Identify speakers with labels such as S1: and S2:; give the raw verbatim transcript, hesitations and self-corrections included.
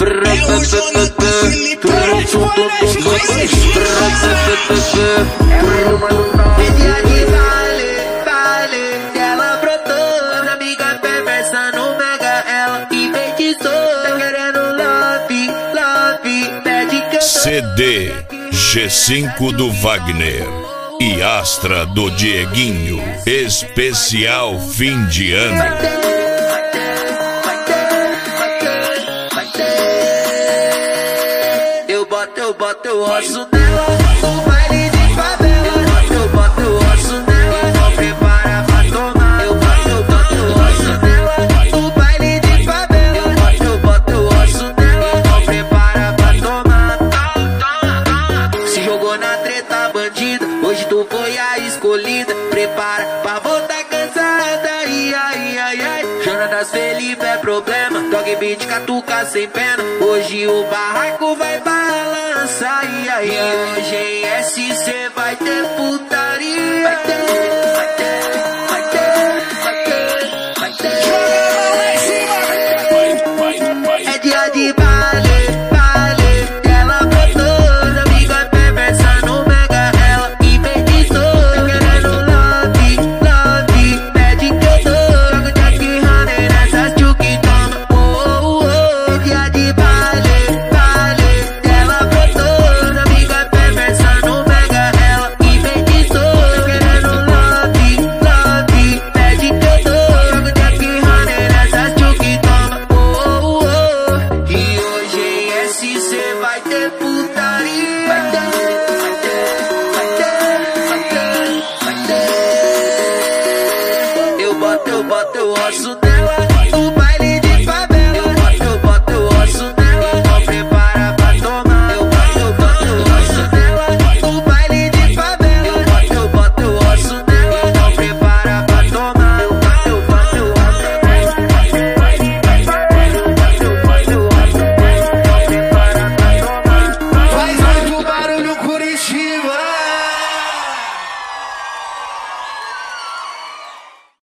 S1: É o Jonathan Felipe.
S2: É dia de vale, vale. Ela brotou, as amigas perversa no mega. Ela enfeitiçou, tá querendo love, love. Pede que eu tô.
S3: C D G cinco do Wagner e Astra do Dieguinho. Especial fim de ano.
S2: Eu boto, eu boto o osso nela, o baile de favela. Eu boto o osso nela, prepara pra tomar. Eu boto, eu boto o osso nela, o baile de favela. Eu boto o osso nela, prepara pra tomar. Se jogou na treta, bandida, hoje tu foi a escolhida. Prepara pra voltar cansada, ai, ai, ai, ai. Jonatas Felipe é problema, dog beat catuca sem pena. Hoje o barraco vai balançar, ai, ai, ai. Hoje em S C vai ter putaria. Vai ter, vai ter.